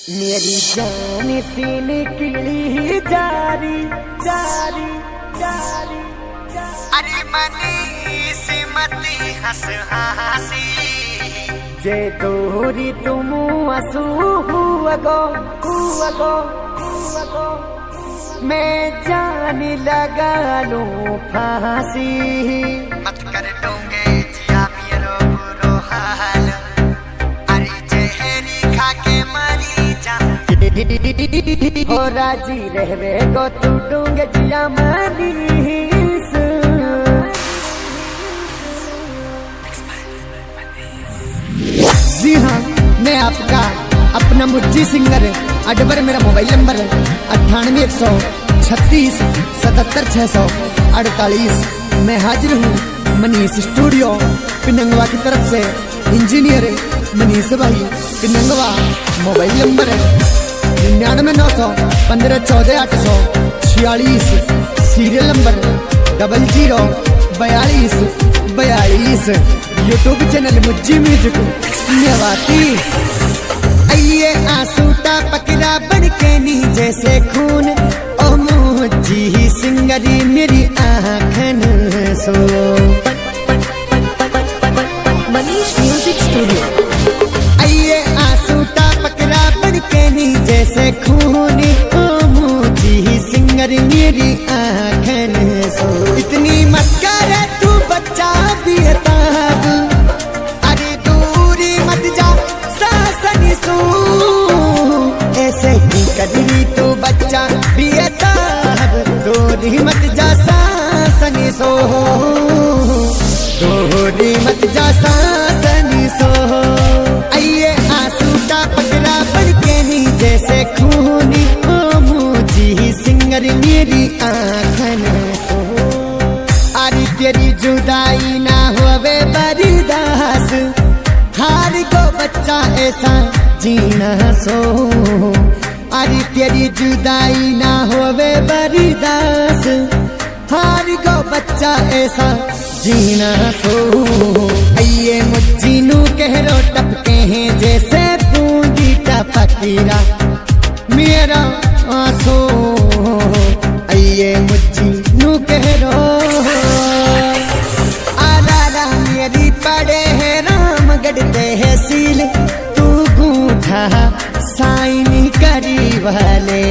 मेरी जान से निकली जारी जारी जारी अरे मनी से मती हंस हंसी जे तोरी तुम आंसू हुआ गो मैं जान लगा लूं फांसी मत कर दूंगे जिया मेरो बुरो हाल अरे जहरी खा के मरी जा हो राजी रहवे गो तू डूंगे जिया मनीस। जी हाँ, मैं आपका अपना मुज्जी सिंगर अडबर मेरा मोबाइल नंबर 9816377648। मैं हाजिर हूँ मनीष स्टूडियो पिनंगवा की तरफ से। इंजीनियर मनीष भाई Pinangwa. Mobile number 9991514846। Serial number 004242। YouTube channel Mujji music Newati. आइए आंसू पकड़ा बन के नी जैसे खून ओ मुज्जी सिंगरी मेरी आँखन सो। Manish music studio. आइए आंसू पकड़ा बन के नी जैसे खून ओ मुज्जी सिंगरी मेरी आँखन सो। इतनी मत कर तू बच्चा भी ताब, अरे दूरी मत जा सासनी सो। ऐसे ही कदरी तू बच्चा भी ताब, दूरी मत जा सासनी सो। दूरी मत जा सासनी सो। आइए आंसू पकड़ा बन के नी जैसे खूनी ओ मुझी सिंगर मेरी आँखन सो। अरे तेरी जुदाई ना होवे बर्दास, हार को बच्चा ऐसा जीना सो। अरे तेरी जुदाई ना होवे बर्दास, हार को बच्चा ऐसा जीना सो। आइए मुज्जी नू कहरो टपके हैं जैसे बूंदी टपकीरा मेरा आंसू। आइए मुज्जी नू कहरो आला मेरी पड़े है राम गढ़ते है सील, तू गूठा साइन करी वाले।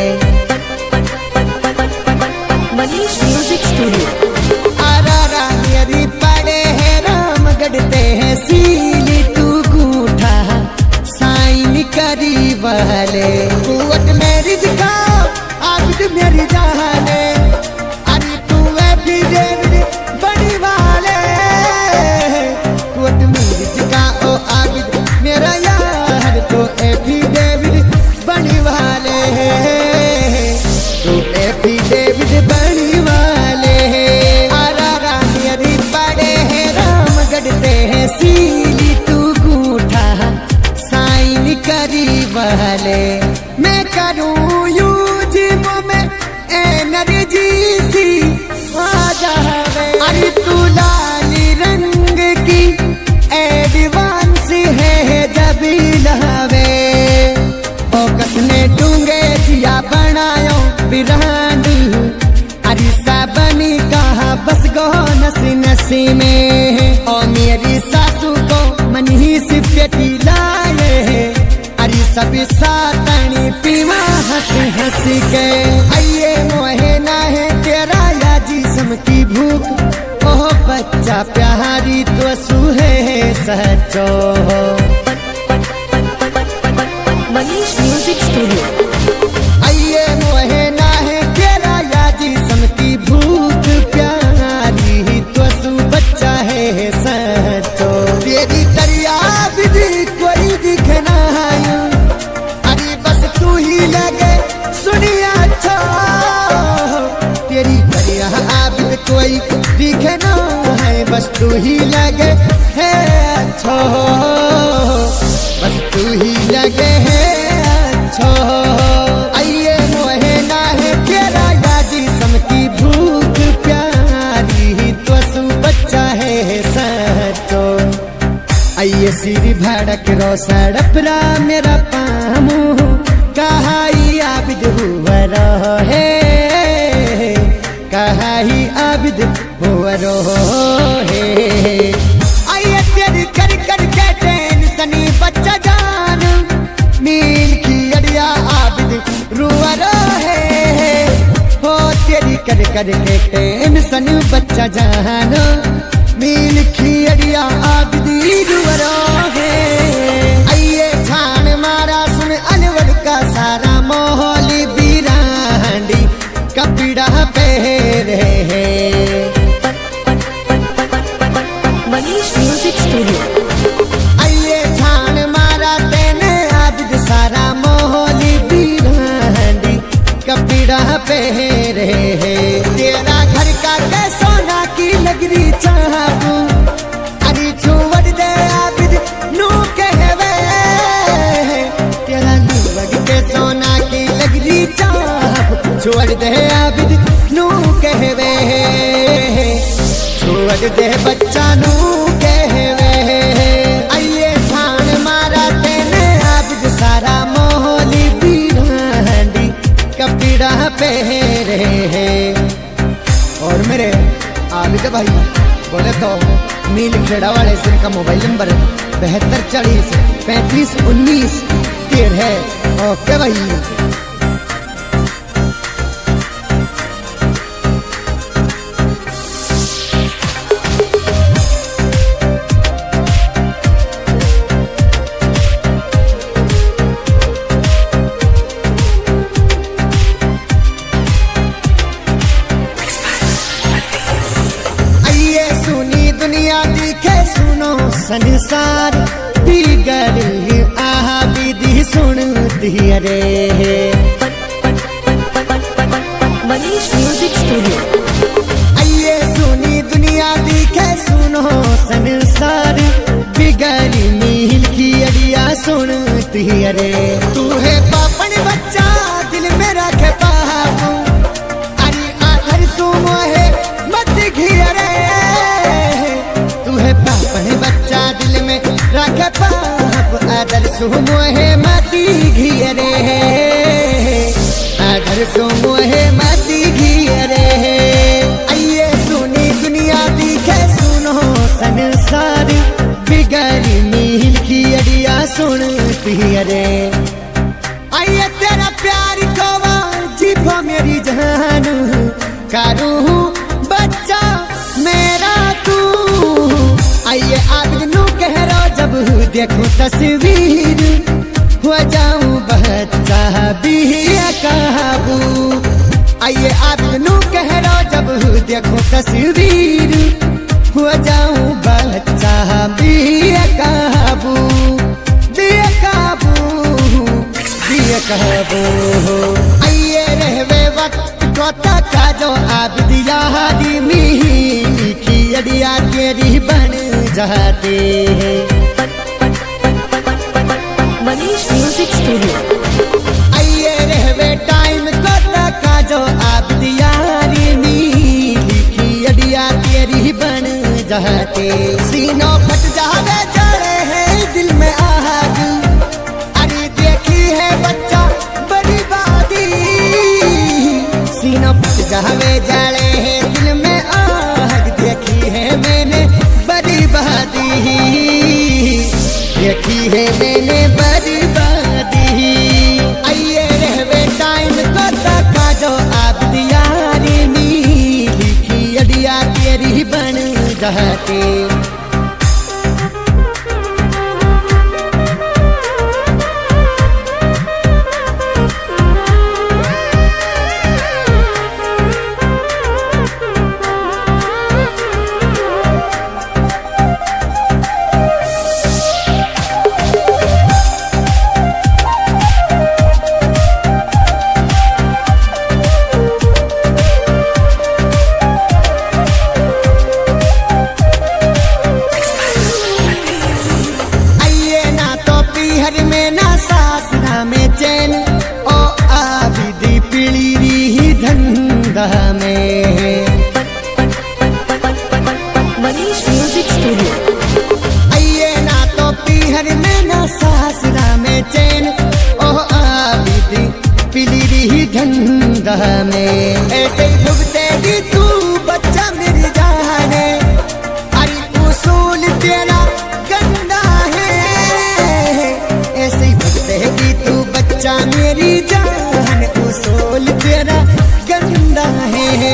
Manish music studio. आरा मेरी पड़े है राम गढ़ते है सील, तू गूठा साइन करी वाले। कुवत मेरी दिखाओ आबिद मेरी जाने, अरे तू भी डेविड बड़ी वाले। कुवत मेरी दिखाओ आबिद मेरा यार, तो भी डेविड बड़ी वाले। तू भी डेविड बड़ी वाले। आरा मेरी पड़े है राम गढ़ते है सीली, तू गूठा साइन करी वाले। मैं करूँ यूज में एनर्जी सी आ जावे, अरे तू लाली रंग की एडवांस है जबी लहवे। ओ कसने डूंगे जिया बनायो बिरांड, अरे साबनी कहा बस गो नसी नसी में। ओ मेरी सासू को मनीष पेटी लाए, अरे सभी सातनी पीवा हंसी हंसी के। आइए मोहे ना है तेरा या जिस्म की भूख, ओह बच्चा प्यारी तो सुहे सचो। Manish music studio. आइए मोहे ना है तेरा या जिस्म की भूख, प्यारी तो सु बच्चा है सचो। तेरी दरिया विधि कोई दिखना है, अरे बस तू ही लगे सुनिया अच्छा। तेरी दरिया आबिद कोई दिखना है, बस तू ही लगे है अच्छा। बस तू ही लगे है अच्छा। आइए मोहे ना है तेरा या जिस्म की भूख, प्यारी तो सु बच्चा है सचो। आइए सिर भड़क रो सड़परा मेरा पामू। हे आइए तेरी कर कर के टेंशनी बच्चा जान नील की अड़िया आबिद रुआ रहे हो तेरी कर कर के टेंशन बच्चा जान नील की अड़िया आबिद रुआ रहे आइए छान मारा सुन अलवर का सारा माहौल बिरांडी कपड़ा पहरे है मनीष म्यूजिक स्टूडियो। आइए छान मारा तेने आबिद सारा माहौल बिरांडी कपड़ा पहरे है तेरा घर का के सोना की लगरी चाहू अरे छुवड़ दे आबिद नू कहवे तेरा लुवड़ के सोना की लगरी चाहू छोड़ दे आबिद नू कहवे छोड़ दे बच्चा नू कहवे आइए छान मारा तेने आबिद सारा माहौल बिरांडी कपड़ा पहरे है और मेरे आबिद भाई बोले तो नील खेड़ा वाले से का मोबाइल नंबर 7240 3519 13 ओके भाई। दुनिया दिखे सुनो संसार बिगड़ी आबिदी सुनती रे मनीष म्यूजिक स्टूडियो। आइए सुनी दुनिया दिखे सुनो संसार बिगड़ी नील की अड़िया सुनती रे तू है पापन बच्चा दिल में रखे पापू अरे आधर सुमो है मत घिरे बच्चा दिल में रख पाप आदर सुमोहे मती घियरे आदर सुमोहे मती घियरे आइए सुनी दुनिया दिखे सुनो संसार बिगड़ी नील की अड़िया सुनती रे आइए तेरा प्यार कवा जीभो मेरी जान करूँ बच्चा मेरा तू आइए आबिद नू कह रहा जब देखूं तस्वीर हो जाऊं बच्चा बिया काबू आइए आबिद नू कह रहा जब देखूं तस्वीर हो जाऊं बच्चा बिया काबू बिया काबू बिया काबू आइए रहवे वक्त को तका जो आबिद यादी मीठी की अड़िया तेरी बन जाते हैं मनीष म्यूजिक स्टूडियो। आइए रहवे टाइम को तका जो आबिद यारी नीली की अड़िया तेरी बन जाते सीनों फट जावे जड़े हैं दिल में आग अरे देखी है बच्चा बड़ी बादी सीनों फट जावे जड़े हैं दिल में आग देखी है मैंने बड़ी बादी देखी है मैंने बड़ी बादी आइए रहवे टाइम को तका जो आबिद यारी नीली की अड़िया तेरी बन जाते में चैन ओ आबिदी पीली री धंधा में मनीष म्यूजिक स्टूडियो। आइए ना तो पीहर में ना सासरा में चैन ओ आबिदी पीली री धंधा में ऐसे ही भुगतेगी तू बच्चा मेरी जाने मेरी जान उसूल तेरा गंदा है,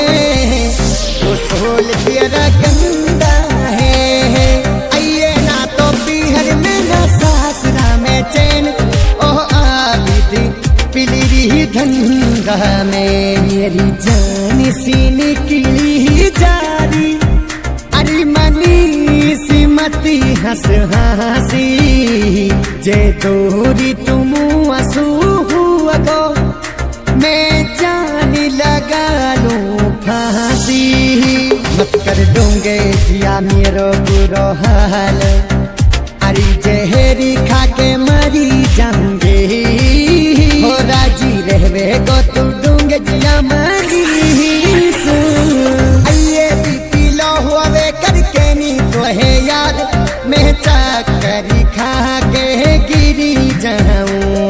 उसूल तेरा गंदा है। आइए ना तो पीहर में ना सासरा में चैन, ओह आबिद पिलरी धंधा में मेरी जान सी निकली जारी। अरे मनी सिमती हंस हंसी जे दूरी तुम असू हुआ गो, मैं जान लगा लूं फांसी। मत कर दूंगे जिया मेरो बुरो हाल, अरे जहरी खा के मरी जाऊंगे, हो राजी रहवे गो तू दूंगे जिया मरी। आइए पी लो हुए करके नी तो है याद, मैं चक्करी खा के गिरी जाऊं।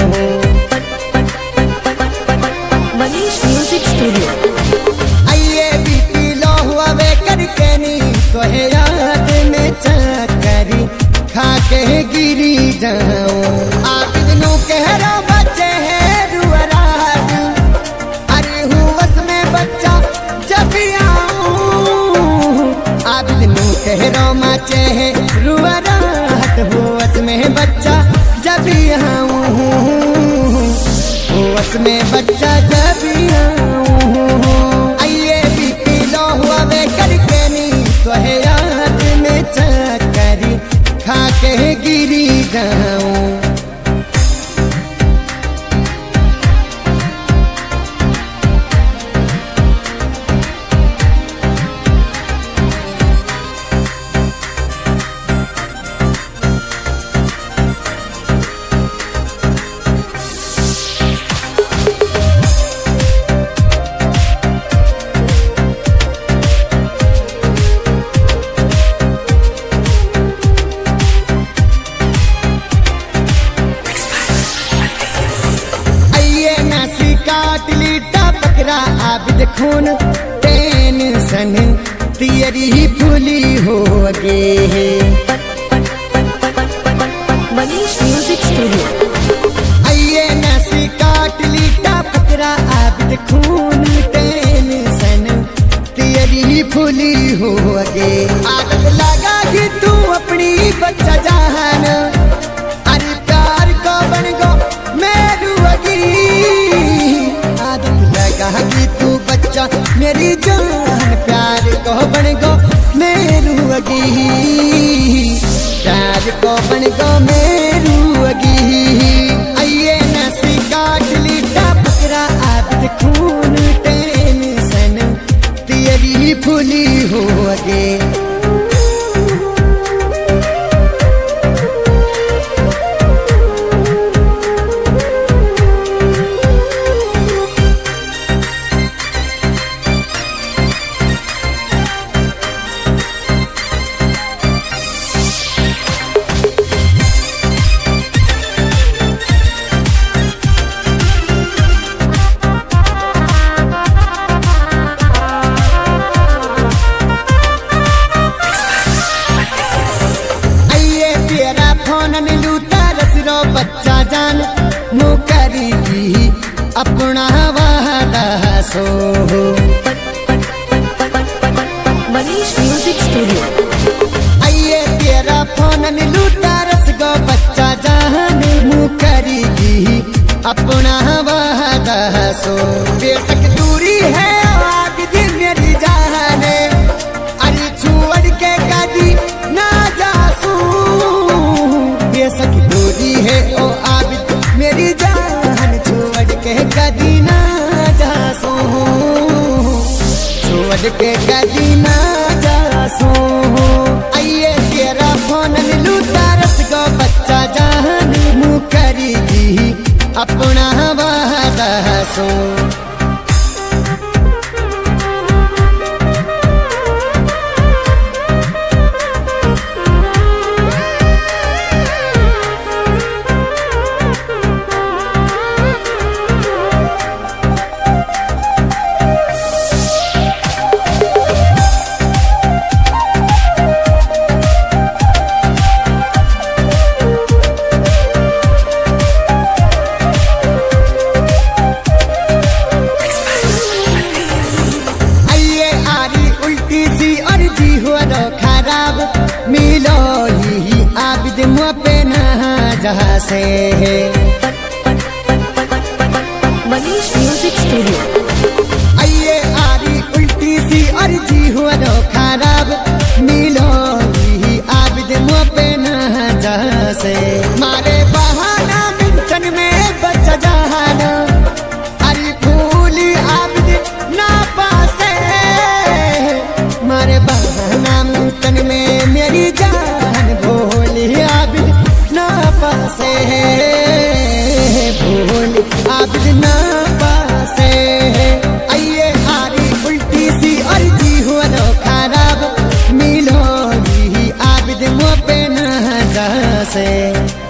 Manish music studio. आइए पी लो हुए करके नी तो है याद, मैं चक्करी खा के गिरी जाऊं। आप दिनों कह रहा बच्चे हैं रुअराट, अरे हुवस में बच्चा जब आऊं। आप दिनों कह रहा माचे है रुअराट, हुवस में बच्चा जब आऊं, हुवस में बच्चा जब आऊं। आइए पी लो हुए करके नी तो है याद, में चक्करी खा के गिरी जाऊं। आबिद खून टेंशन तियरी फूली हो गे। Manish music studio. आइए नसी काट लीटा पकड़ा आबिद खून टेंशन तियरी फूली हो गे। आदत लगा कि तू अपनी बच्चा जहान, अरे प्यार को बन गो मेरू अगी। आदत लगा कि तू बच्चा मेरी जान, प्यार को बन गो मेरू अगी, प्यार को बन गो मेरू अगी। आइए नसी काट लीटा पकड़ा आबिद खून टेंशन तियरी फूली हो गे। बच्चा जान मुकरी की अपना वादा सो। Manish music studio. आइए तेरा फोन लूटा रस गो बच्चा जान मुकरी की अपना वादा सो। बेशक दूरी है आग दिन मेरी जान, अरे छोड़ के कदी ना जासू। बेशक दूरी है ओ आबिद मेरी जान, छोड़ के कदी ना जासू, छोड़ के कदी ना जासू। आइए तेरा फोन लूटा रस गो बच्चा जान मुकरी दी अपना वादा सो। से Manish Music Studio. आइए आरी उल्टी सी अर्जी हुआ रो खराब मिलो ही आबिद मुँह पे न जा से मारे बहाना मिंटन में बच जाना अरे फूली आबिद ना पासे मारे बहाना मिंटन में मेरी जान भोली आबिद ना पासे भोली आबिद ना पासे आइए आरी उल्टी सी अर्जी हुआ रो खराब मिलो ही आबिद मुँह पे न जा से